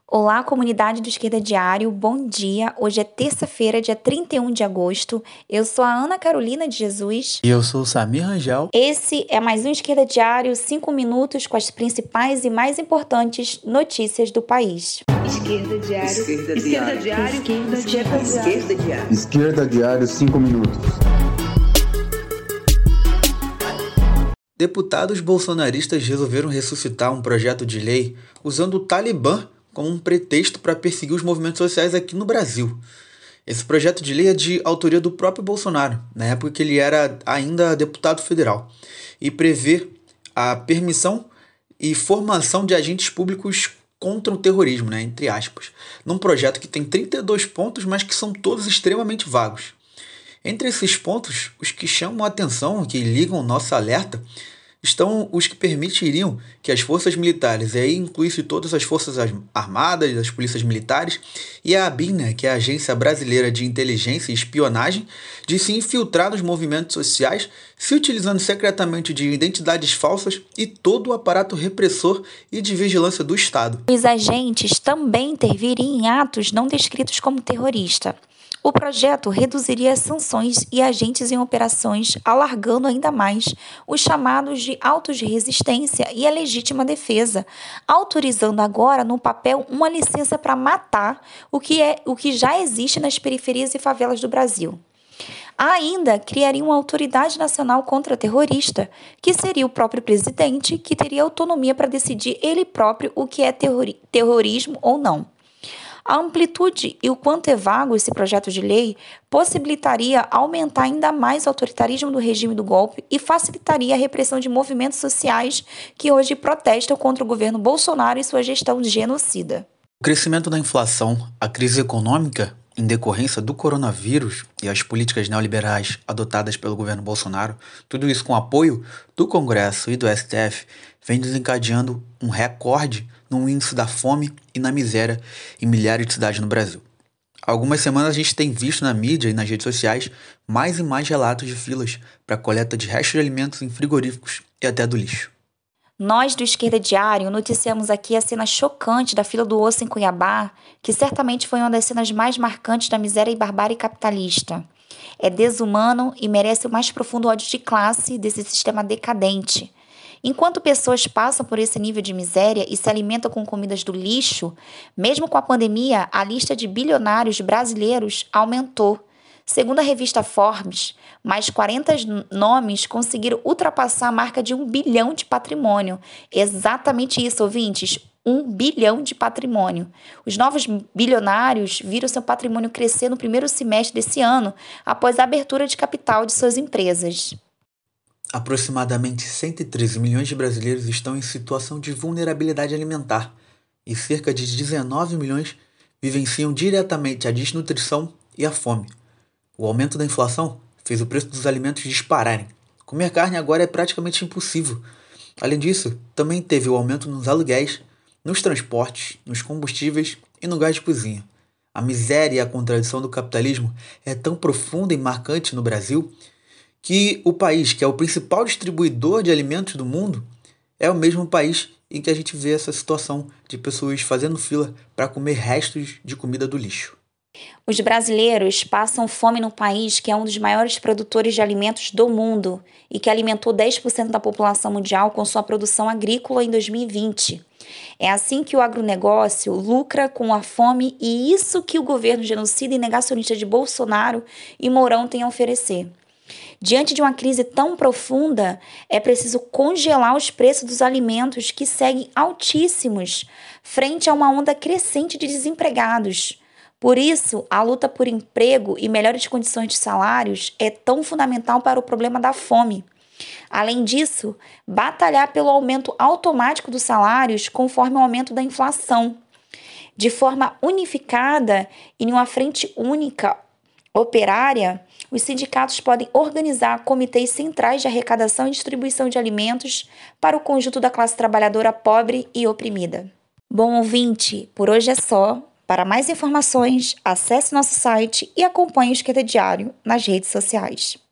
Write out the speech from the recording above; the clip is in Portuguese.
Olá, comunidade do Esquerda Diário, bom dia. Hoje é terça-feira, dia 31 de agosto. Eu sou a Ana Carolina de Jesus. E eu sou o Samir Rangel. Esse é mais um Esquerda Diário, 5 minutos com as principais e mais importantes notícias do país. Esquerda Diário. Esquerda Esquerda Diário. Diário. Esquerda Diário. Esquerda Diário, 5 minutos. Deputados bolsonaristas resolveram ressuscitar um projeto de lei usando o Talibã como um pretexto para perseguir os movimentos sociais aqui no Brasil. Esse projeto de lei é de autoria do próprio Bolsonaro, na época que ele era ainda deputado federal, e prevê a permissão e formação de agentes públicos contra o terrorismo, entre aspas, num projeto que tem 32 pontos, mas que são todos extremamente vagos. Entre esses pontos, os que chamam a atenção, que ligam o nosso alerta, estão os que permitiriam que as forças militares, e aí inclui-se todas as forças armadas, as polícias militares, e a ABIN, que é a Agência Brasileira de Inteligência e Espionagem, de se infiltrar nos movimentos sociais, se utilizando secretamente de identidades falsas e todo o aparato repressor e de vigilância do Estado. Os agentes também interviriam em atos não descritos como terrorista. O projeto reduziria as sanções e agentes em operações, alargando ainda mais os chamados de autos de resistência e a legítima defesa, autorizando agora no papel uma licença para matar, o que já existe nas periferias e favelas do Brasil. Ainda criaria uma autoridade nacional contra-terrorista, que seria o próprio presidente, que teria autonomia para decidir ele próprio o que é terrorismo ou não. A amplitude e o quanto é vago esse projeto de lei possibilitaria aumentar ainda mais o autoritarismo do regime do golpe e facilitaria a repressão de movimentos sociais que hoje protestam contra o governo Bolsonaro e sua gestão genocida. O crescimento da inflação, a crise econômica em decorrência do coronavírus e as políticas neoliberais adotadas pelo governo Bolsonaro, tudo isso com apoio do Congresso e do STF, vem desencadeando um recorde no índice da fome e na miséria em milhares de cidades no Brasil. Há algumas semanas a gente tem visto na mídia e nas redes sociais mais e mais relatos de filas para a coleta de restos de alimentos em frigoríficos e até do lixo. Nós do Esquerda Diário noticiamos aqui a cena chocante da fila do osso em Cuiabá, que certamente foi uma das cenas mais marcantes da miséria e barbárie capitalista. É desumano e merece o mais profundo ódio de classe desse sistema decadente. Enquanto pessoas passam por esse nível de miséria e se alimentam com comidas do lixo, mesmo com a pandemia, a lista de bilionários brasileiros aumentou. Segundo a revista Forbes, mais 40 nomes conseguiram ultrapassar a marca de 1 bilhão de patrimônio. Exatamente isso, ouvintes, 1 bilhão de patrimônio. Os novos bilionários viram seu patrimônio crescer no primeiro semestre desse ano, após a abertura de capital de suas empresas. Aproximadamente 113 milhões de brasileiros estão em situação de vulnerabilidade alimentar e cerca de 19 milhões vivenciam diretamente a desnutrição e a fome. O aumento da inflação fez o preço dos alimentos dispararem. Comer carne agora é praticamente impossível. Além disso, também teve o aumento nos aluguéis, nos transportes, nos combustíveis e no gás de cozinha. A miséria e a contradição do capitalismo é tão profunda e marcante no Brasil que o país, que é o principal distribuidor de alimentos do mundo, é o mesmo país em que a gente vê essa situação de pessoas fazendo fila para comer restos de comida do lixo. Os brasileiros passam fome no país que é um dos maiores produtores de alimentos do mundo e que alimentou 10% da população mundial com sua produção agrícola em 2020. É assim que o agronegócio lucra com a fome e isso que o governo genocida e negacionista de Bolsonaro e Mourão tem a oferecer. Diante de uma crise tão profunda, é preciso congelar os preços dos alimentos que seguem altíssimos frente a uma onda crescente de desempregados. Por isso, a luta por emprego e melhores condições de salários é tão fundamental para o problema da fome. Além disso, batalhar pelo aumento automático dos salários conforme o aumento da inflação. De forma unificada e em uma frente única operária, os sindicatos podem organizar comitês centrais de arrecadação e distribuição de alimentos para o conjunto da classe trabalhadora pobre e oprimida. Bom ouvinte, por hoje é só. Para mais informações, acesse nosso site e acompanhe o Esquerda Diário nas redes sociais.